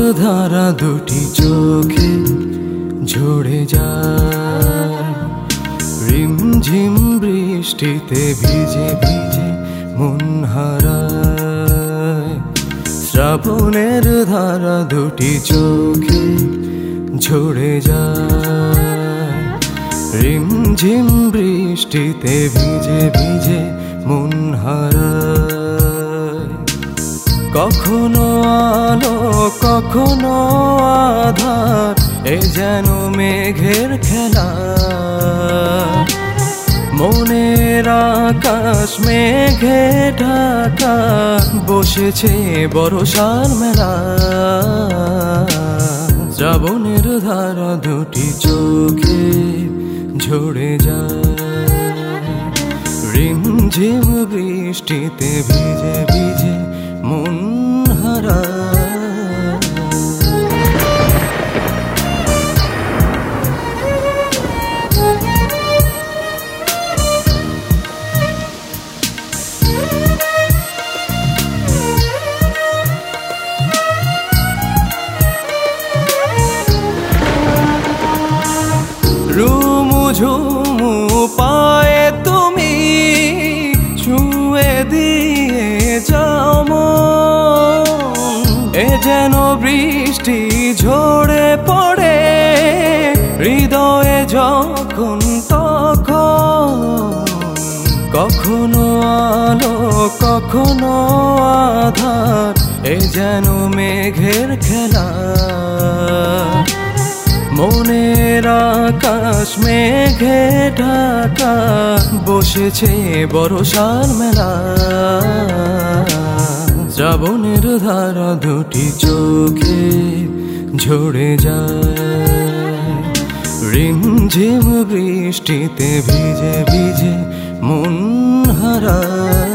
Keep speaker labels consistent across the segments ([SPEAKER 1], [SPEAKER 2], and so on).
[SPEAKER 1] ধারা দুটি চোখে ঝরে যায়, রিমঝিম বৃষ্টিতে ভিজে ভিজে মন হারায়। শ্রাবণের ধারা দুটি চোখে ঝরে যায়, রিমঝিম বৃষ্টিতে ভিজে ভিজে মন হারায়। কখনো আলো কখনো আধার, এ যেন মেঘের খেলা। মনের আকাশ মেঘে ঢাকা, বসেছে বর্ষার মেলা। শ্রাবণের ধারা দুটি চোখে ঝরে যায়, রিমঝিম বৃষ্টিতে ভিজে ভিজে মন হারায়। রুমু ঝুমু পায়ে তুমি ছুঁয়ে দিয়ে যাও মন, এ যেন বৃষ্টি ঝরে পড়ে হৃদয়ে যখন তখন। কখনো আলো কখনো আধার, এ যেন মেঘের খেলা। মনের আকাশ মেঘে ঢাকা, বসেছে বর্ষার মেলা। শ্রাবণের ধারা দুটি চোখে ঝরে যায়, রিমঝিম বৃষ্টিতে ভিজে ভিজে মন হারায়।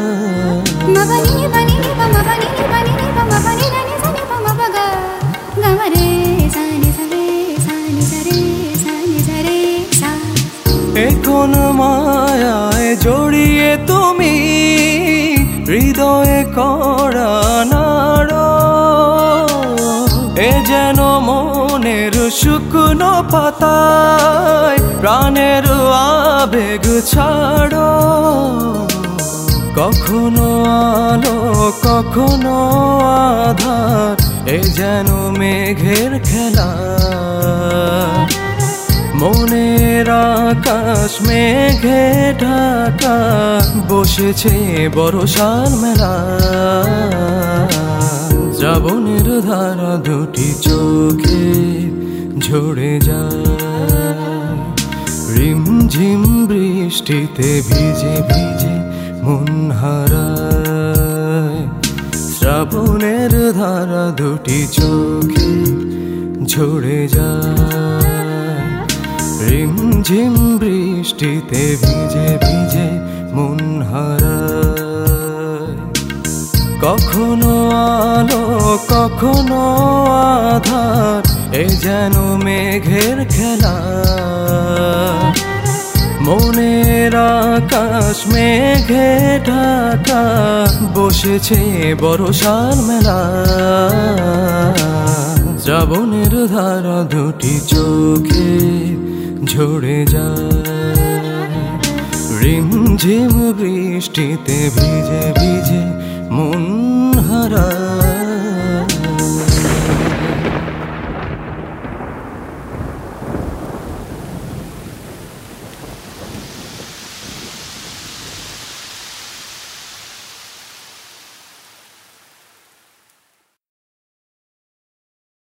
[SPEAKER 1] এখন মায়ায় জড়িয়ে তুমি হৃদয়ে করা নাড়, এ যেন মনের শুকনো পাতায় প্রাণের আবেগ ছাড়ো। কখনো আলো কখনো আধার, এ যেন মেঘের খেলা। মনের আকাশ মেঘে ঢাকা, বসেছে বর্ষার মেলা। শ্রাবণের ধারা দুটি চোখে ঝরে যায়, রিমঝিম বৃষ্টিতে ভিজে ভিজে মন হারায়। শ্রাবণের ধারা দুটি চোখে ঝরে যায়, রিমঝিম বৃষ্টিতে ভিজে ভিজে মন হারায়। কখনো আলো কখনো আধার, এ যেন মেঘের খেলা। মনের আকাশ মেঘে ঢাকা, বসেছে বর্ষার মেলা। শ্রাবণের ধারা দুটি চোখে ঝরে যায়, রিমঝিম বৃষ্টিতে ভিজে ভিজে মন হারায়।